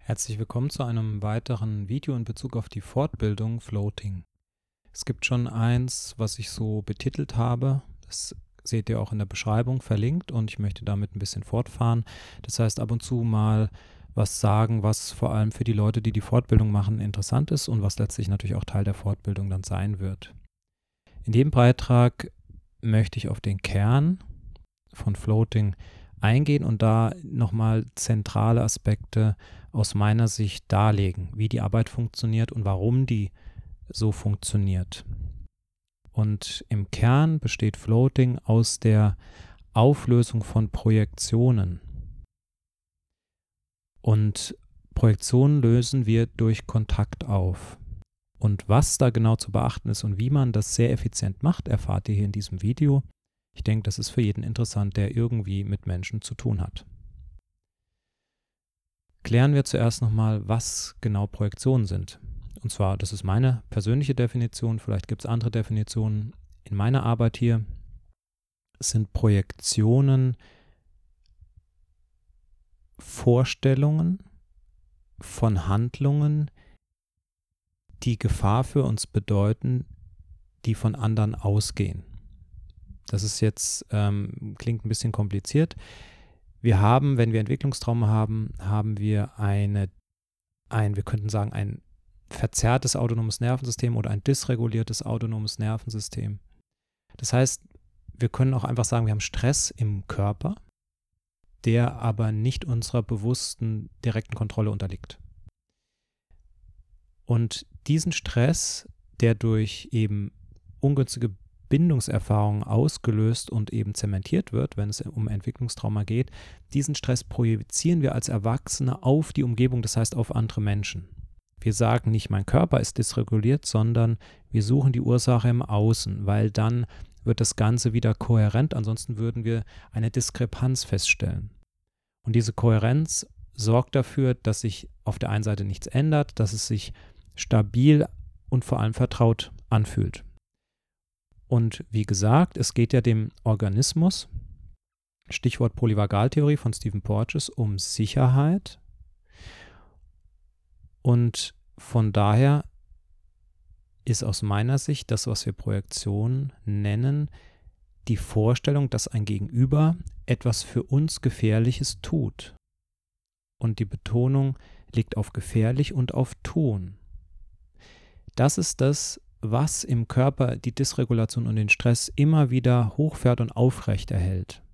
Herzlich willkommen zu einem weiteren Video in Bezug auf die Fortbildung Floating. Es gibt schon eins, was ich so betitelt habe. Das seht ihr auch in der Beschreibung verlinkt und ich möchte damit ein bisschen fortfahren. Das heißt, ab und zu mal was sagen, was vor allem für die Leute, die die Fortbildung machen, interessant ist und was letztlich natürlich auch Teil der Fortbildung dann sein wird. In dem Beitrag möchte ich auf den Kern von Floating eingehen und da nochmal zentrale Aspekte aus meiner Sicht darlegen, wie die Arbeit funktioniert und warum die so funktioniert. Und im Kern besteht Floating aus der Auflösung von Projektionen. Und Projektionen lösen wir durch Kontakt auf. Und was da genau zu beachten ist und wie man das sehr effizient macht, erfahrt ihr hier in diesem Video. Ich denke, das ist für jeden interessant, der irgendwie mit Menschen zu tun hat. Klären wir zuerst nochmal, was genau Projektionen sind. Und zwar, das ist meine persönliche Definition, vielleicht gibt es andere Definitionen. In meiner Arbeit hier sind Projektionen Vorstellungen von Handlungen, die Gefahr für uns bedeuten, die von anderen ausgehen. Das ist jetzt, klingt ein bisschen kompliziert. Wir haben, wenn wir Entwicklungstrauma haben, haben wir wir könnten sagen, ein verzerrtes autonomes Nervensystem oder ein dysreguliertes autonomes Nervensystem. Das heißt, wir können auch einfach sagen, wir haben Stress im Körper, der aber nicht unserer bewussten, direkten Kontrolle unterliegt. Und diesen Stress, der durch eben ungünstige Bindungserfahrungen ausgelöst und eben zementiert wird, wenn es um Entwicklungstrauma geht, diesen Stress projizieren wir als Erwachsene auf die Umgebung, das heißt auf andere Menschen. Wir sagen nicht, mein Körper ist dysreguliert, sondern wir suchen die Ursache im Außen, weil dann wird das Ganze wieder kohärent, ansonsten würden wir eine Diskrepanz feststellen. Und diese Kohärenz sorgt dafür, dass sich auf der einen Seite nichts ändert, dass es sich stabil und vor allem vertraut anfühlt. Und wie gesagt, es geht ja dem Organismus, Stichwort Polyvagaltheorie von Stephen Porges, um Sicherheit. Und von daher ist aus meiner Sicht das, was wir Projektion nennen, die Vorstellung, dass ein Gegenüber etwas für uns Gefährliches tut. Und die Betonung liegt auf gefährlich und auf tun. Das ist das, was im Körper die Dysregulation und den Stress immer wieder hochfährt und aufrecht erhält.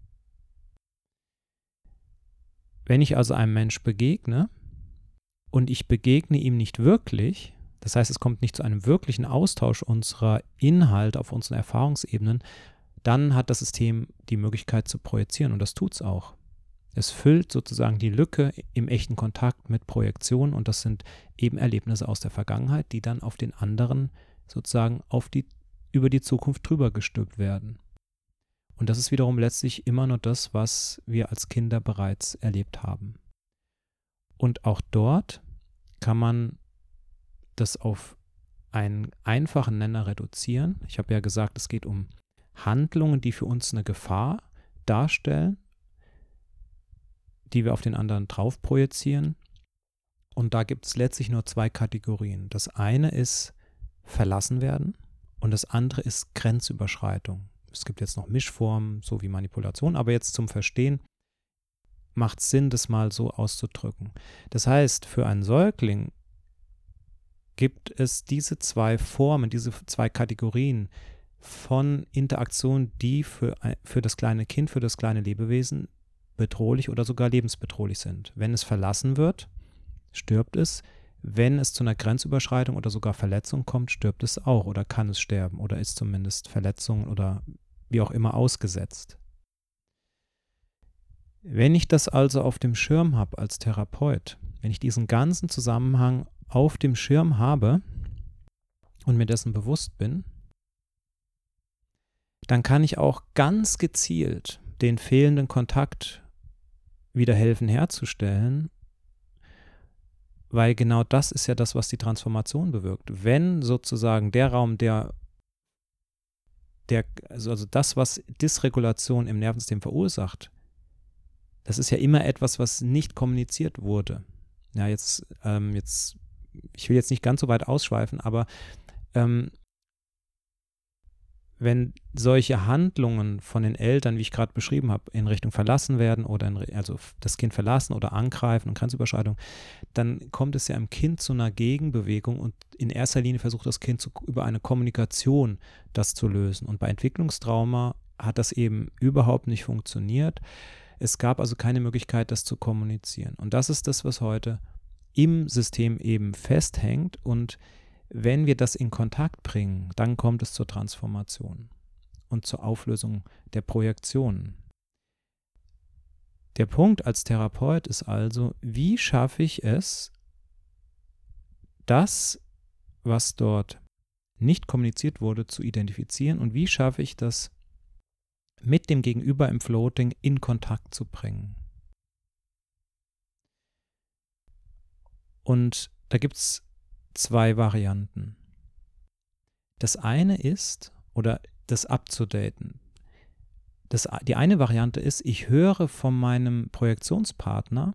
Wenn ich also einem Mensch begegne und ich begegne ihm nicht wirklich, das heißt, es kommt nicht zu einem wirklichen Austausch unserer Inhalte auf unseren Erfahrungsebenen, dann hat das System die Möglichkeit zu projizieren und das tut es auch. Es füllt sozusagen die Lücke im echten Kontakt mit Projektionen und das sind eben Erlebnisse aus der Vergangenheit, die dann auf den anderen sozusagen über die Zukunft drüber gestülpt werden. Und das ist wiederum letztlich immer nur das, was wir als Kinder bereits erlebt haben. Und auch dort kann man das auf einen einfachen Nenner reduzieren. Ich habe ja gesagt, es geht um Handlungen, die für uns eine Gefahr darstellen, die wir auf den anderen drauf projizieren. Und da gibt es letztlich nur zwei Kategorien. Das eine ist verlassen werden und das andere ist Grenzüberschreitung. Es gibt jetzt noch Mischformen, so wie Manipulation, aber jetzt zum Verstehen macht es Sinn, das mal so auszudrücken. Das heißt, für einen Säugling gibt es diese zwei Formen, diese zwei Kategorien von Interaktion, die für das kleine Kind, für das kleine Lebewesen bedrohlich oder sogar lebensbedrohlich sind. Wenn es verlassen wird, stirbt es. Wenn es zu einer Grenzüberschreitung oder sogar Verletzung kommt, stirbt es auch oder kann es sterben oder ist zumindest Verletzungen oder wie auch immer ausgesetzt. Wenn ich das also auf dem Schirm habe als Therapeut, wenn ich diesen ganzen Zusammenhang auf dem Schirm habe und mir dessen bewusst bin, dann kann ich auch ganz gezielt den fehlenden Kontakt wieder helfen herzustellen, weil genau das ist ja das, was die Transformation bewirkt. Wenn sozusagen der Raum, also das, was Dysregulation im Nervensystem verursacht, das ist ja immer etwas, was nicht kommuniziert wurde. Ja, jetzt, ich will jetzt nicht ganz so weit ausschweifen, aber wenn solche Handlungen von den Eltern, wie ich gerade beschrieben habe, in Richtung verlassen werden oder also das Kind verlassen oder angreifen und Grenzüberschreitung, dann kommt es ja im Kind zu einer Gegenbewegung und in erster Linie versucht das Kind über eine Kommunikation das zu lösen. Und bei Entwicklungstrauma hat das eben überhaupt nicht funktioniert. Es gab also keine Möglichkeit, das zu kommunizieren. Und das ist das, was heute im System eben festhängt. Und wenn wir das in Kontakt bringen, dann kommt es zur Transformation und zur Auflösung der Projektionen. Der Punkt als Therapeut ist also, wie schaffe ich es, das, was dort nicht kommuniziert wurde, zu identifizieren und wie schaffe ich das, mit dem Gegenüber im Floating in Kontakt zu bringen. Und da gibt es 2 Varianten. Das eine ist, oder das abzudaten. Die eine Variante ist, ich höre von meinem Projektionspartner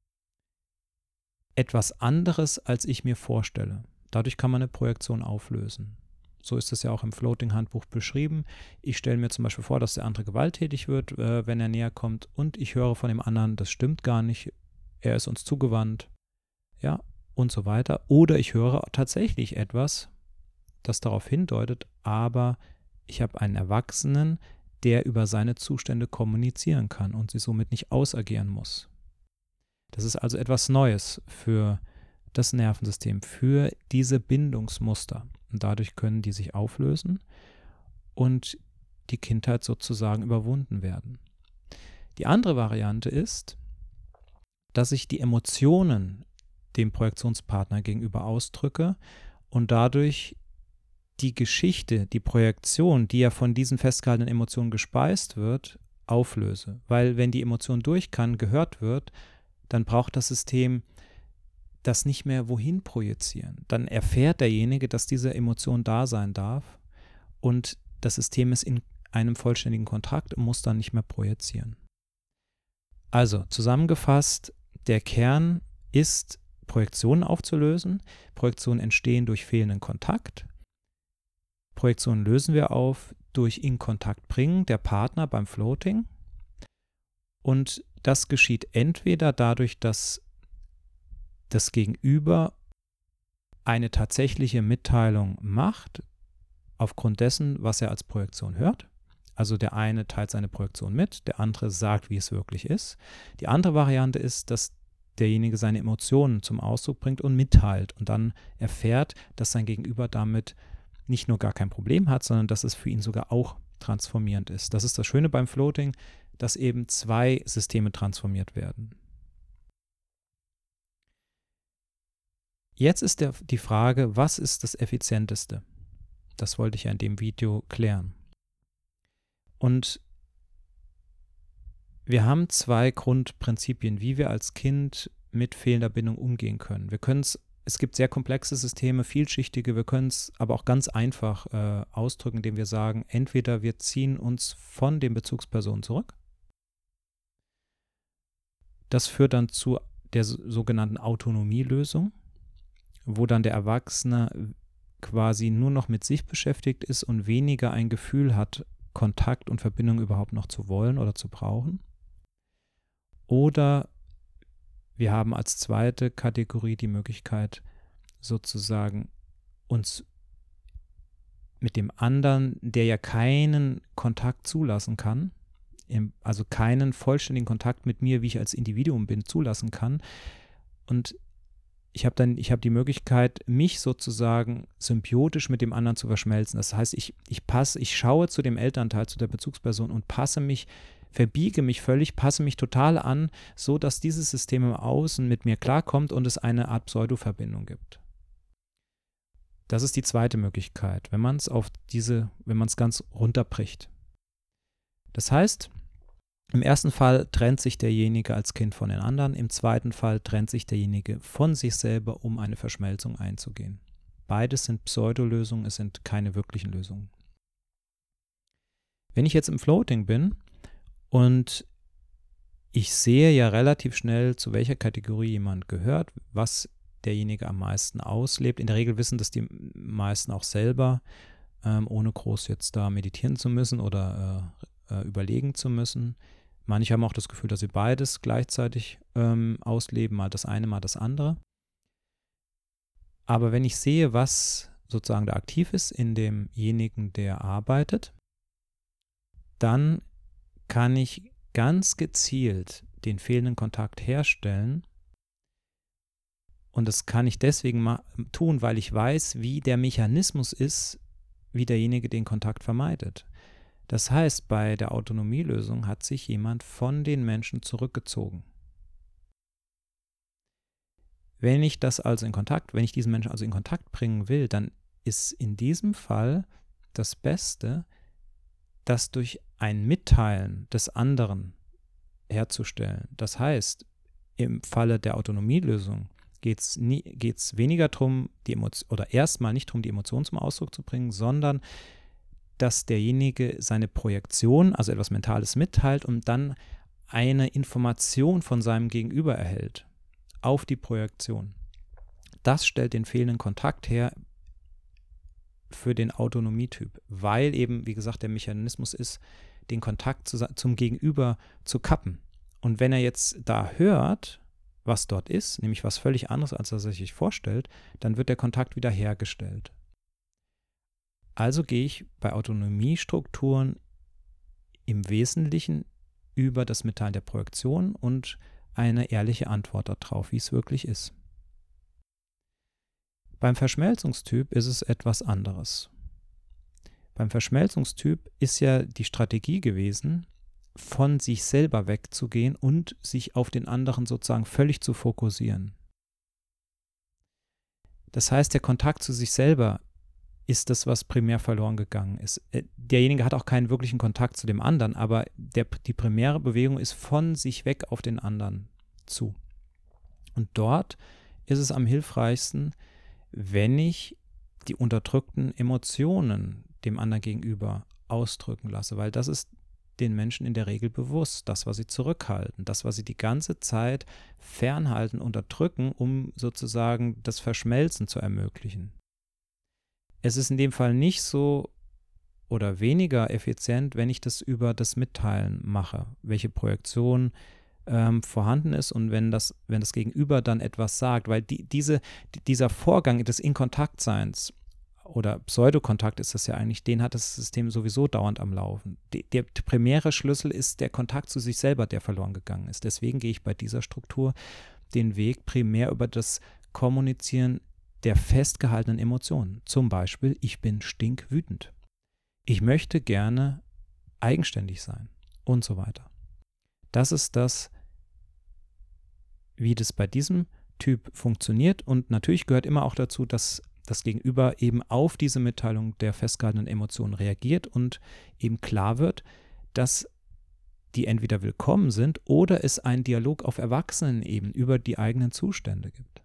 etwas anderes, als ich mir vorstelle. Dadurch kann man eine Projektion auflösen. So ist es ja auch im Floating-Handbuch beschrieben. Ich stelle mir zum Beispiel vor, dass der andere gewalttätig wird, wenn er näher kommt, und ich höre von dem anderen, das stimmt gar nicht, er ist uns zugewandt, ja, und so weiter. Oder ich höre tatsächlich etwas, das darauf hindeutet, aber ich habe einen Erwachsenen, der über seine Zustände kommunizieren kann und sie somit nicht ausagieren muss. Das ist also etwas Neues für das Nervensystem, für diese Bindungsmuster. Und dadurch können die sich auflösen und die Kindheit sozusagen überwunden werden. Die andere Variante ist, dass ich die Emotionen dem Projektionspartner gegenüber ausdrücke und dadurch die Geschichte, die Projektion, die ja von diesen festgehaltenen Emotionen gespeist wird, auflöse. Weil wenn die Emotion durch kann, gehört wird, dann braucht das System das nicht mehr wohin projizieren. Dann erfährt derjenige, dass diese Emotion da sein darf und das System ist in einem vollständigen Kontakt und muss dann nicht mehr projizieren. Also zusammengefasst, der Kern ist, Projektionen aufzulösen. Projektionen entstehen durch fehlenden Kontakt. Projektionen lösen wir auf durch in Kontakt bringen der Partner beim Floating. Und das geschieht entweder dadurch, dass das Gegenüber eine tatsächliche Mitteilung macht, aufgrund dessen, was er als Projektion hört. Also der eine teilt seine Projektion mit, der andere sagt, wie es wirklich ist. Die andere Variante ist, dass derjenige seine Emotionen zum Ausdruck bringt und mitteilt und dann erfährt, dass sein Gegenüber damit nicht nur gar kein Problem hat, sondern dass es für ihn sogar auch transformierend ist. Das ist das Schöne beim Floating, dass eben 2 Systeme transformiert werden. Jetzt ist die Frage, was ist das Effizienteste? Das wollte ich ja in dem Video klären. Und wir haben 2 Grundprinzipien, wie wir als Kind mit fehlender Bindung umgehen können. Es gibt sehr komplexe Systeme, vielschichtige, wir können es aber auch ganz einfach ausdrücken, indem wir sagen, entweder wir ziehen uns von den Bezugspersonen zurück. Das führt dann zu der sogenannten Autonomielösung, wo dann der Erwachsene quasi nur noch mit sich beschäftigt ist und weniger ein Gefühl hat, Kontakt und Verbindung überhaupt noch zu wollen oder zu brauchen. Oder wir haben als zweite Kategorie die Möglichkeit, sozusagen uns mit dem anderen, der ja keinen Kontakt zulassen kann, also keinen vollständigen Kontakt mit mir, wie ich als Individuum bin, zulassen kann. Und ich habe die Möglichkeit, mich sozusagen symbiotisch mit dem anderen zu verschmelzen. Das heißt, ich schaue zu dem Elternteil, zu der Bezugsperson und verbiege mich völlig, passe mich total an, so dass dieses System im Außen mit mir klarkommt und es eine Art Pseudo-Verbindung gibt. Das ist die zweite Möglichkeit, wenn man es ganz runterbricht. Das heißt, im ersten Fall trennt sich derjenige als Kind von den anderen, im zweiten Fall trennt sich derjenige von sich selber, um eine Verschmelzung einzugehen. Beides sind Pseudolösungen, es sind keine wirklichen Lösungen. Wenn ich jetzt im Floating bin und ich sehe ja relativ schnell, zu welcher Kategorie jemand gehört, was derjenige am meisten auslebt. In der Regel wissen das die meisten auch selber, ohne groß jetzt da meditieren zu müssen oder überlegen zu müssen. Manche haben auch das Gefühl, dass sie beides gleichzeitig ausleben, mal das eine, mal das andere. Aber wenn ich sehe, was sozusagen da aktiv ist in demjenigen, der arbeitet, dann kann ich ganz gezielt den fehlenden Kontakt herstellen. Und das kann ich deswegen tun, weil ich weiß, wie der Mechanismus ist, wie derjenige den Kontakt vermeidet. Das heißt, bei der Autonomielösung hat sich jemand von den Menschen zurückgezogen. Wenn ich diesen Menschen also in Kontakt bringen will, dann ist in diesem Fall das Beste, das durch ein Mitteilen des anderen herzustellen. Das heißt, im Falle der Autonomielösung geht es weniger darum, erstmal nicht darum, die Emotion zum Ausdruck zu bringen, sondern dass derjenige seine Projektion, also etwas Mentales mitteilt und dann eine Information von seinem Gegenüber erhält auf die Projektion. Das stellt den fehlenden Kontakt her für den Autonomietyp, weil eben, wie gesagt, der Mechanismus ist, den Kontakt zum Gegenüber zu kappen. Und wenn er jetzt da hört, was dort ist, nämlich was völlig anderes, als er sich vorstellt, dann wird der Kontakt wieder hergestellt. Also gehe ich bei Autonomiestrukturen im Wesentlichen über das Mitteilen der Projektion und eine ehrliche Antwort darauf, wie es wirklich ist. Beim Verschmelzungstyp ist es etwas anderes. Beim Verschmelzungstyp ist ja die Strategie gewesen, von sich selber wegzugehen und sich auf den anderen sozusagen völlig zu fokussieren. Das heißt, der Kontakt zu sich selber ist das, was primär verloren gegangen ist. Derjenige hat auch keinen wirklichen Kontakt zu dem anderen, aber die primäre Bewegung ist von sich weg auf den anderen zu. Und dort ist es am hilfreichsten, wenn ich die unterdrückten Emotionen dem anderen gegenüber ausdrücken lasse, weil das ist den Menschen in der Regel bewusst, das, was sie zurückhalten, das, was sie die ganze Zeit fernhalten, unterdrücken, um sozusagen das Verschmelzen zu ermöglichen. Es ist in dem Fall nicht so oder weniger effizient, wenn ich das über das Mitteilen mache, welche Projektion vorhanden ist und wenn das Gegenüber dann etwas sagt, weil dieser Vorgang des Inkontaktseins oder Pseudokontakt ist das ja eigentlich, den hat das System sowieso dauernd am Laufen. Der primäre Schlüssel ist der Kontakt zu sich selber, der verloren gegangen ist. Deswegen gehe ich bei dieser Struktur den Weg primär über das Kommunizieren der festgehaltenen Emotionen. Zum Beispiel, ich bin stinkwütend. Ich möchte gerne eigenständig sein und so weiter. Das ist das, wie das bei diesem Typ funktioniert. Und natürlich gehört immer auch dazu, dass das Gegenüber eben auf diese Mitteilung der festgehaltenen Emotionen reagiert und eben klar wird, dass die entweder willkommen sind oder es einen Dialog auf Erwachsenenebene über die eigenen Zustände gibt.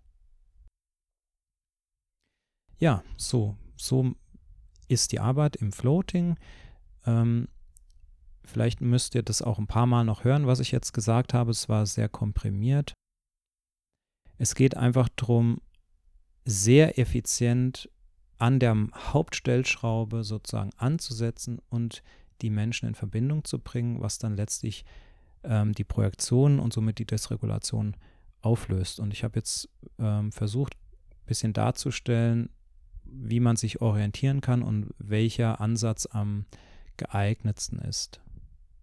Ja, so ist die Arbeit im Floating. Vielleicht müsst ihr das auch ein paar Mal noch hören, was ich jetzt gesagt habe. Es war sehr komprimiert. Es geht einfach darum, sehr effizient an der Hauptstellschraube sozusagen anzusetzen und die Menschen in Verbindung zu bringen, was dann letztlich die Projektion und somit die Dysregulation auflöst. Und ich habe jetzt versucht, ein bisschen darzustellen, wie man sich orientieren kann und welcher Ansatz am geeignetsten ist.